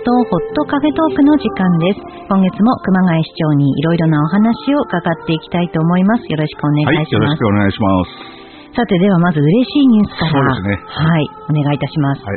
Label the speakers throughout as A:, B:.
A: ホットカフェトークの時間です。今月も熊谷市長にいろいろなお話を伺っていきたいと思います。よろしくお願いします。
B: はい、よろしくお願いします。
A: さて、ではまず嬉しいニュースから。
B: そうですね。
A: はい、お願いいたします。
B: はい。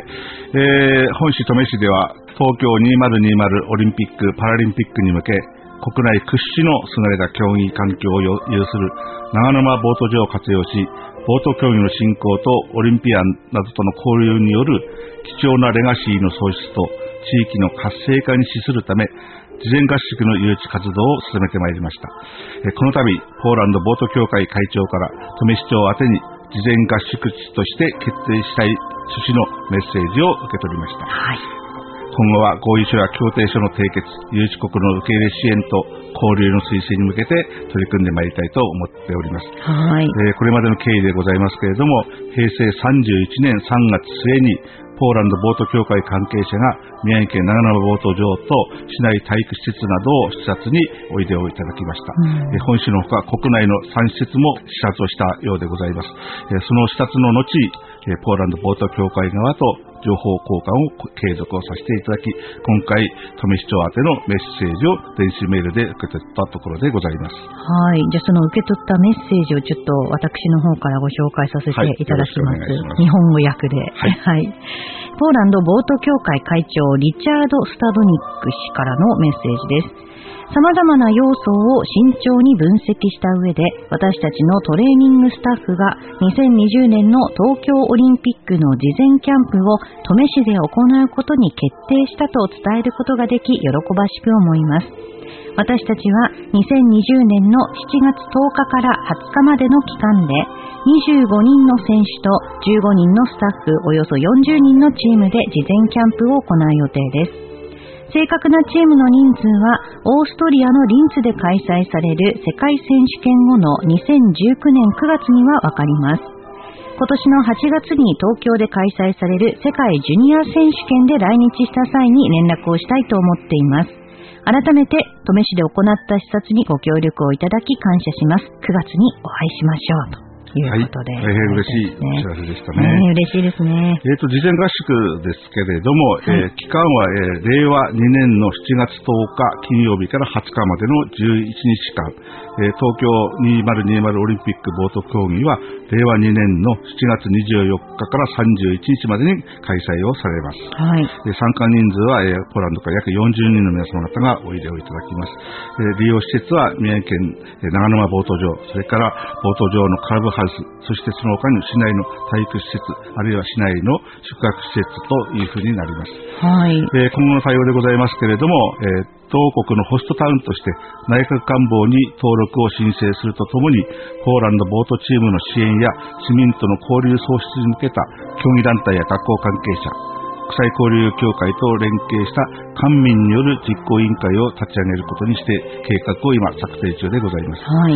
B: 本市登米市では東京2020オリンピック・パラリンピックに向け国内屈指の優れた競技環境を有する長沼ボート場を活用し、ボート競技の振興とオリンピアンなどとの交流による貴重なレガシーの創出と地域の活性化に資するため、事前合宿の誘致活動を進めてまいりました。この度、ポーランドボート協会会長から登米市長宛てに事前合宿地として決定したい趣旨のメッセージを受け取りました。
A: はい。
B: 今後は合意書や協定書の締結、誘致国の受け入れ支援と交流の推進に向けて取り組んでまいりたいと思っております。
A: はい。
B: これまでの経緯でございますけれども、平成31年3月末にポーランドボート協会関係者が宮城県長沼ボート場と市内体育施設などを視察においでをいただきました。本市のほか国内の3施設も視察をしたようでございます。その視察の後、ポーランドボート協会側と情報交換を継続をさせていただき、今回登米市長宛てのメッセージを電子メールで受け取ったところでございます。
A: はい。じゃあその受け取ったメッセージをちょっと私の方からご紹介させていただきます。はい、日本語訳で。はい。はい。ポーランドボート協会会長リチャード・スタブニック氏からのメッセージです。様々な要素を慎重に分析した上で、私たちのトレーニングスタッフが2020年の東京オリンピックの事前キャンプを登米市で行うことに決定したと伝えることができ、喜ばしく思います。私たちは2020年の7月10日から20日までの期間で、25人の選手と15人のスタッフおよそ40人のチームで事前キャンプを行う予定です。正確なチームの人数はオーストリアのリンツで開催される世界選手権後の2019年9月にはわかります。今年の8月に東京で開催される世界ジュニア選手権で来日した際に連絡をしたいと思っています。改めて登米市で行った視察にご協力をいただき感謝します。9月にお会いしましょうと。いうことで、
B: はい、大変嬉しいお知らせでしたね。
A: 嬉しいですね。
B: 事前合宿ですけれども、期間は、令和2年の7月10日金曜日から20日までの11日間、東京2020オリンピックボート競技は令和2年の7月24日から31日までに開催をされます。はい。参加人数は、ポーランドから約40人の皆様方がおいでをいただきます。利用施設は宮城県長沼ボート場、それからボート場のクラブハウス、そしてその他に市内の体育施設、あるいは市内の宿泊施設というふうになります。はい。今後の対応でございますけれども、当国のホストタウンとして内閣官房に登録を申請するとともに、ポーランドボートチームの支援や市民との交流創出に向けた競技団体や学校関係者、国際交流協会と連携した官民による実行委員会を立ち上げることにして計画を今策定中でございます。はい。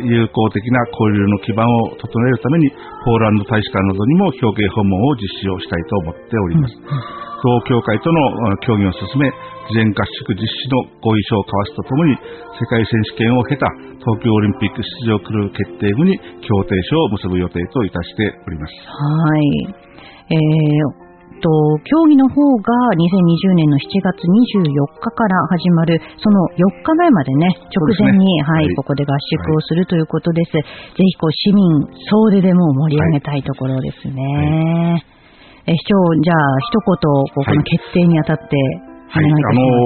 B: 友好的な交流の基盤を整えるためにポーランド大使館などにも表敬訪問を実施をしたいと思っております。同協会との協議を進め、事前合宿実施の合意書を交わすとともに、世界選手権を経た東京オリンピック出場クルー決定後に協定書を結ぶ予定といたしております。
A: はい。競技の方が2020年の7月24日から始まる、その4日前までね、直前に、はい、ここで合宿をするということです。ぜひ市民総出でも盛り上げたいところですね。市長、じゃあ一言、この決定にあたって
B: はい、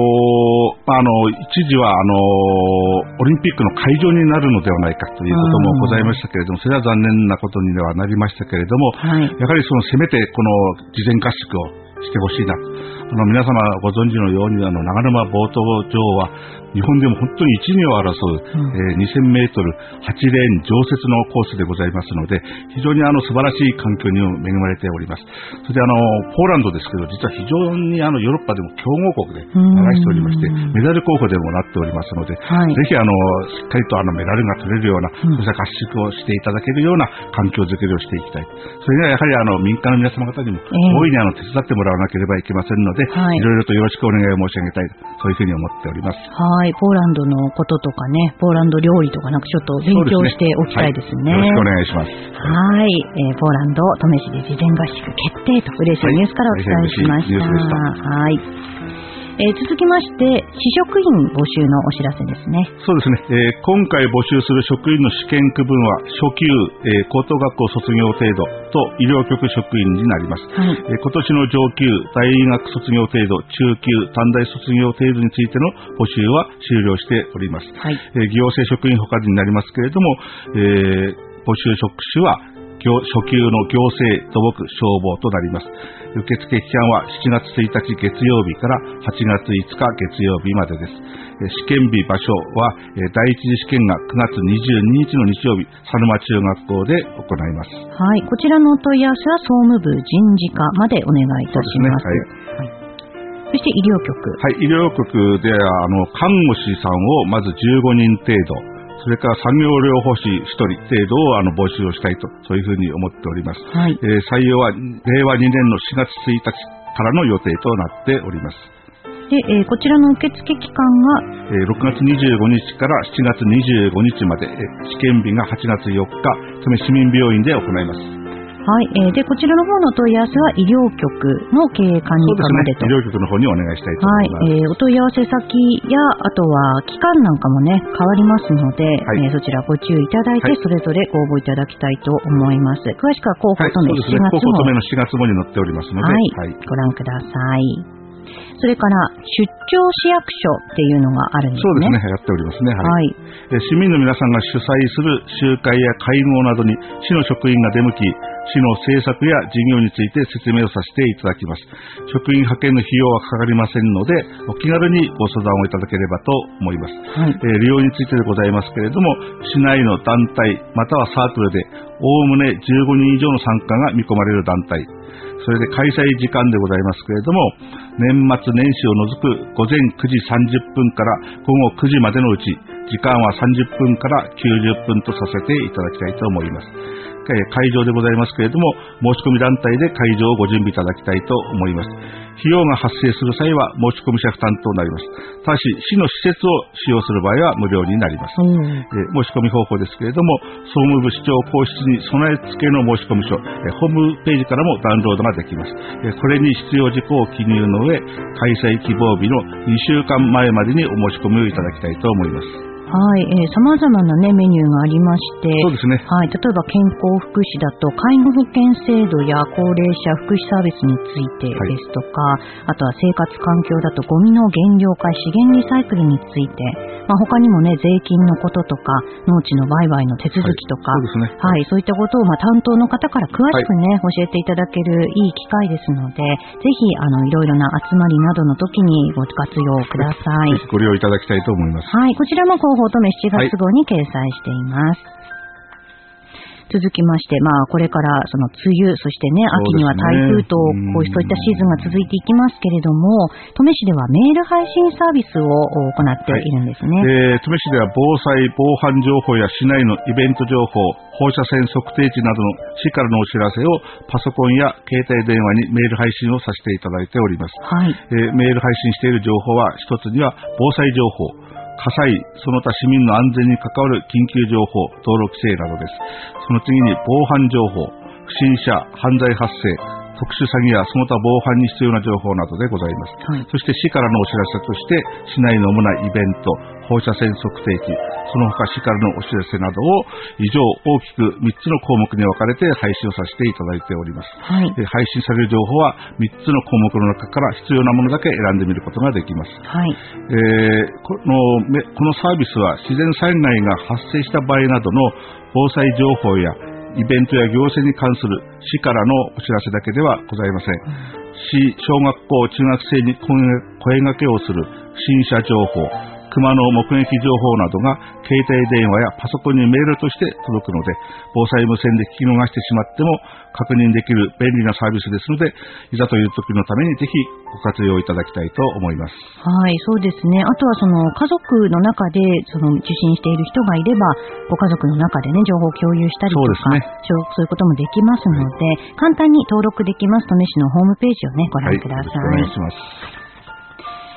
B: 一時はオリンピックの会場になるのではないかということもございましたけれども、それは残念なことにはなりましたけれども、はい、やはりせめてこの事前合宿をしてほしいなと。皆様ご存知のように長沼ボート場は日本でも本当に一二を争う、2000メートル8レーン常設のコースでございますので、非常に素晴らしい環境に恵まれております。それでポーランドですけど、実は非常にヨーロッパでも強豪国で流しておりまして、メダル候補でもなっておりますので、はい、ぜひしっかりとメダルが取れるような、そうした合宿をしていただけるような環境づくりをしていきたい。それにはやはり民間の皆様方にも大いに手伝ってもらわなければいけませんので、はい、いろいろとよろしくお願いを申し上げたい、そういうふうに思っております。
A: はい、ポーランドのこととかね、ポーランド料理とかちょっと勉強しておきたいですね。
B: よろしくお願いします。
A: はい、ポーランド登米市で事前合宿決定と嬉しいニュースからお伝えしました。はい。 続きまして、試職員募集のお知らせですね。
B: そうですね。今回募集する職員の試験区分は、初級、高等学校卒業程度と医療局職員になります。はい、今年の上級、大学卒業程度、中級、短大卒業程度についての募集は終了しております。はい、行政職員他になりますけれども、募集職種は初級の行政、土木、消防となります。受付期間は7月1日月曜日から8月5日月曜日までです。試験日場所は第一次試験が9月22日の日曜日、佐沼中学校で行います。
A: はい、こちらのお問い合わせは総務部人事課までお願いいたします。はい、そして医療局。
B: はい、医療局では看護師さんをまず15人程度。それから産業療法士1人程度を募集をしたいと、そういうふうに思っております。はい、採用は令和2年の4月1日からの予定となっております。
A: で、こちらの受付期間が、
B: 6月25日から7月25日まで、試験日が8月4日、つまり市民病院で行います。
A: はい、でこちらの方の問い合わせは医療局の経営管理課までと。
B: 医療局の方にお願いしたいと思います。
A: はい、お問い合わせ先やあとは期間なんかもね変わりますので、はい、そちらご注意いただいて、それぞれご応募いただきたいと思います。詳しくは広報とめ4月号、
B: 広報とめの4月号に載っておりますので、
A: はい、ご覧ください。それから出張市役所っていうのがあるんですね。
B: そうですね、やっておりますね。はい。市民の皆さんが主催する集会や会合などに市の職員が出向き、市の政策や事業について説明をさせていただきます。職員派遣の費用はかかりませんので、お気軽にご相談をいただければと思います。はい、利用についてでございますけれども、市内の団体またはサークルでおおむね15人以上の参加が見込まれる団体、それで開催時間でございますけれども、年末年始を除く午前9時30分から午後9時までのうち、時間は30分から90分とさせていただきたいと思います。会場でございますけれども、申し込み団体で会場をご準備いただきたいと思います。費用が発生する際は申し込み者負担となります。ただし、市の施設を使用する場合は無料になります。申し込み方法ですけれども、総務部市長公室に備え付けの申し込み書、ホームページからもダウンロードができます。これに必要事項を記入の上、開催希望日の2週間前までにお申し込みをいただきたいと思います。
A: はい、様々なね、メニューがありまして、
B: そうですね。
A: はい、例えば健康福祉だと、介護保険制度や高齢者福祉サービスについてですとか、あとは生活環境だと、ゴミの減量化、資源リサイクルについて、他にもね、税金のこととか、農地の売買の手続きとか、そうですね。はい、そういったことを、担当の方から詳しくね、教えていただけるいい機会ですので、ぜひ、いろいろな集まりなどの時にご活用ください。
B: ぜひご利用いただきたいと思います。
A: はい、こちらも広報とめ7月号に掲載しています。続きまして、これからその梅雨、そしてね、秋には台風と、そういったシーズンが続いていきますけれども、登米市ではメール配信サービスを行っているんですね。
B: 登米市では防災、防犯情報や市内のイベント情報、放射線測定値などの市からのお知らせをパソコンや携帯電話にメール配信をさせていただいております。はい。メール配信している情報は、一つには防災情報、火災、その他市民の安全に関わる緊急情報、道路規制などです。その次に防犯情報、不審者、犯罪発生、特殊詐欺やその他防犯に必要な情報などでございます。はい、そして市からのお知らせとして、市内の主なイベント、放射線測定器、その他市からのお知らせなどを以上大きく3つの項目に分かれて配信をさせていただいております。はい、配信される情報は3つの項目の中から必要なものだけ選んでみることができます。はい、このサービスは自然災害が発生した場合などの防災情報やイベントや行政に関する市からのお知らせだけではございません。市、小学校、中学生に声掛けをする不審者情報、熊の目撃情報などが携帯電話やパソコンにメールとして届くので、防災無線で聞き逃してしまっても確認できる便利なサービスですので、いざという時のためにぜひご活用いただきたいと思います。
A: はい、そうですね。あとはその家族の中で受診している人がいれば、ご家族の中でね、情報を共有したりとか、そういうこともできますので、簡単に登録できます。登米市のホームページをね、ご覧ください。
B: お願いします。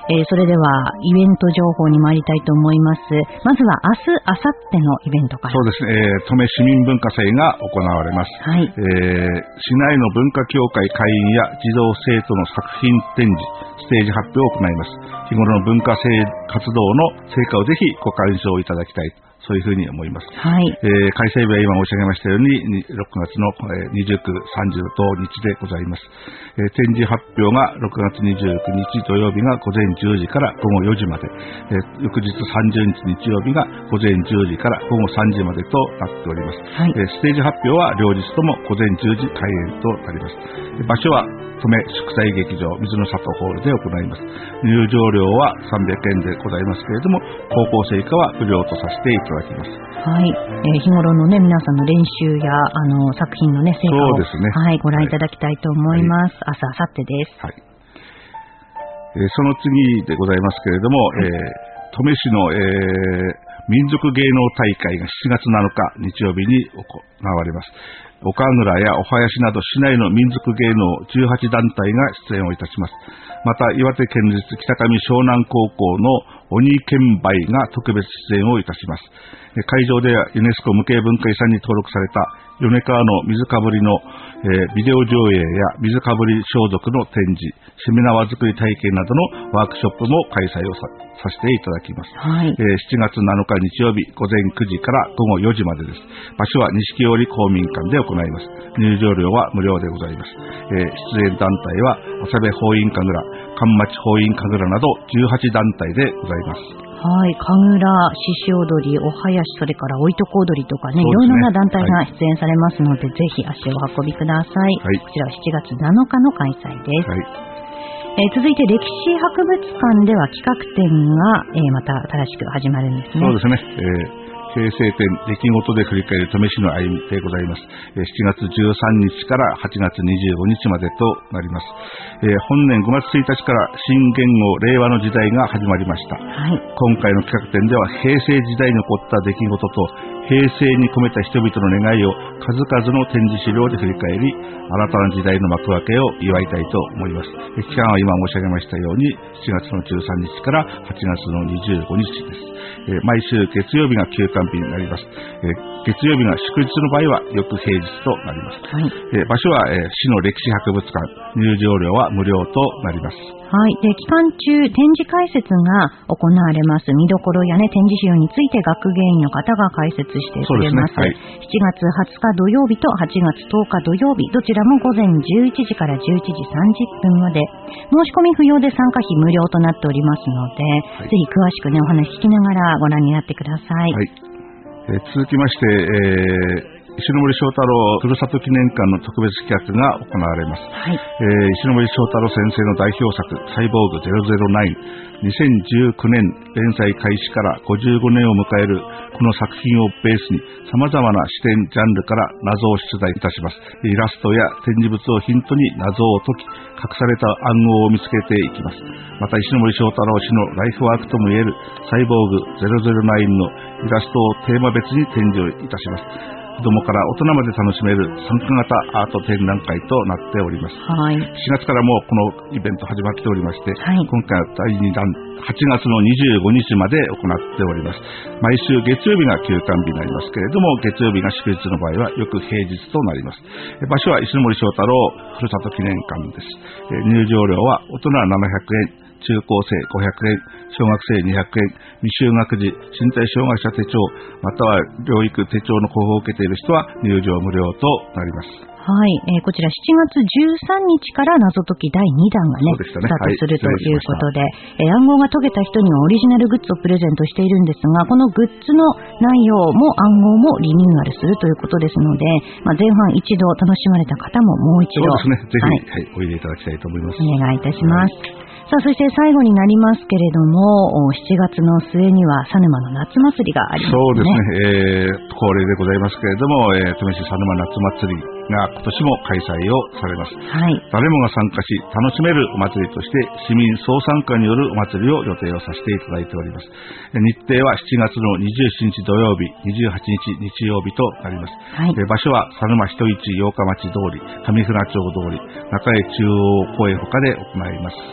A: それではイベント情報に参りたいと思います。まずは明日、明後日のイベントから。
B: そうですね、登米市民文化祭が行われます。
A: はい。
B: 市内の文化協会会員や児童生徒の作品展示、ステージ発表を行います。日頃の文化活動の成果をぜひご鑑賞いただきたい。そういうふうに思います。
A: はい。
B: 開催日は今申し上げましたように、6月の29、30と日でございます。展示発表が6月29日土曜日が午前10時から午後4時まで、翌日30日日曜日が午前10時から午後3時までとなっております。
A: はい。
B: ステージ発表は両日とも午前10時開演となります。場所は登米祝祭劇場水の里ホールで行います。入場料は300円でございますけれども、高校生以下は無料とさせていただきます。
A: はい。日頃のね、皆さんの練習や作品のね、成果を、
B: そうですね、
A: はい、ご覧いただきたいと思います。はい、明日、明後日です。
B: はい。その次でございますけれども、登米市の、民族芸能大会が7月7日日曜日に行われます。岡村やお囃子など市内の民族芸能18団体が出演をいたします。また岩手県立北上湘南高校の鬼剣舞が特別出演をいたします。会場ではユネスコ無形文化遺産に登録された米川の水かぶりの、ビデオ上映や水かぶり装束の展示、しめ縄作り体験などのワークショップも開催をさせていただきます。
A: はい。
B: 7月7日日曜日午前9時から午後4時までです。場所は錦織公民館で行います。入場料は無料でございます。出演団体は長部法院神楽、神町法院神楽など18団体でございます。
A: はい。神楽、獅子踊り、お囃子、それからおいとこ踊りとかね、いろいろな団体が出演されますので、ぜひ足をお運びください。
B: はい。
A: こちらは7月7日の開催です。
B: はい。
A: 続いて歴史博物館では企画展が、また新しく始まるんですね。
B: そうですね。平成展出来事で振り返る登米市の歩みでございます。7月13日から8月25日までとなります。本年5月1日から新元号令和の時代が始まりました。
A: はい。
B: 今回の企画展では平成時代に起こった出来事と平成に込めた人々の願いを数々の展示資料で振り返り、新たな時代の幕開けを祝いたいと思います。期間は今申し上げましたように7月の13日から8月の25日です。毎週月曜日が休館日になります。月曜日が祝日の場合は翌平日となります。
A: はい。
B: 場所は、市の歴史博物館、入場料は無料となります。
A: はい。で、期間中、展示解説が行われます。見どころやね、展示資料について学芸員の方が解説してくれます。
B: そうですね。はい。
A: 7月20日土曜日と8月10日土曜日、どちらも午前11時から11時30分まで、申し込み不要で参加費無料となっておりますので、はい、ぜひ詳しくね、お話聞きながらご覧になってください。
B: はい。続きまして、石森章太郎ふるさと記念館の特別企画が行われます。
A: はい。
B: 石森章太郎先生の代表作、サイボーグ009。2019年連載開始から55年を迎えるこの作品をベースに様々な視点、ジャンルから謎を出題いたします。イラストや展示物をヒントに謎を解き、隠された暗号を見つけていきます。また石森章太郎氏のライフワークともいえるサイボーグ009のイラストをテーマ別に展示をいたします。子供から大人まで楽しめる参加型アート展覧会となっております。
A: はい。
B: 4月からもうこのイベント始まっておりまして、
A: はい、
B: 今回は第2弾、8月の25日まで行っております。毎週月曜日が休館日になりますけれども、月曜日が祝日の場合はよく平日となります。場所は石森章太郎ふるさと記念館です。入場料は大人700円。中高生500円、小学生200円、未就学児、身体障害者手帳、または療育手帳の交付を受けている人は入場無料となります。
A: はい。こちら7月13日から謎解き第2弾がね、スタートするということで、暗号が解けた人にはオリジナルグッズをプレゼントしているんですが、このグッズの内容も暗号もリニューアルするということですので、前半一度楽しまれた方ももう一度。
B: そうですね。ぜひ、はい、おいでいただきたいと思います。
A: お願いいたします。さあ、そして最後になりますけれども、7月の末には佐沼の夏祭りがありますね。
B: そうですね。恒例でございますけれども、登米市佐沼夏祭りが今年も開催をされます。
A: はい。
B: 誰もが参加し楽しめるお祭りとして市民総参加によるお祭りを予定をさせていただいております。日程は7月の27日土曜日、28日日曜日となります。
A: はい。
B: 場所は佐沼人市八日町通り、上船町通り、中江中央公園他で行います。
A: はい。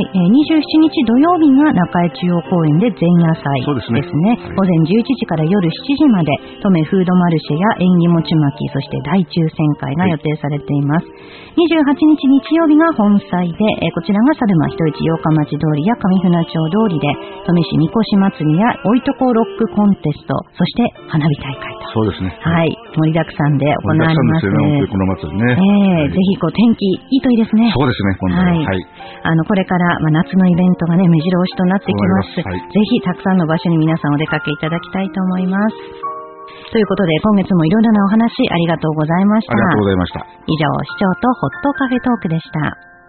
A: 27日土曜日が中江中央公園で前夜祭ですね。午前11時から夜7時まで、登米フードマルシェや縁起餅巻き、そして大抽選会が予定されています。28日日曜日が本祭で、こちらが猿間人市八日町通りや上船町通りで、登米市みこし祭りやおいとこロックコンテスト、そして花火大会と。
B: そうですね。
A: はい。盛りだくさんで行われます。
B: 盛りだくさんですよね、この祭りね。
A: ぜひ天気いいといいですね。
B: そうですね、今度は。はい。
A: これから、夏のイベントがね、目白押しとなってきます。ぜひたくさんの場所に皆さんお出かけいただきたいと思います。ということで、今月もいろいろなお話ありがとうございました。
B: ありがとうございました。
A: 以上、市長とホットカフェトークでした。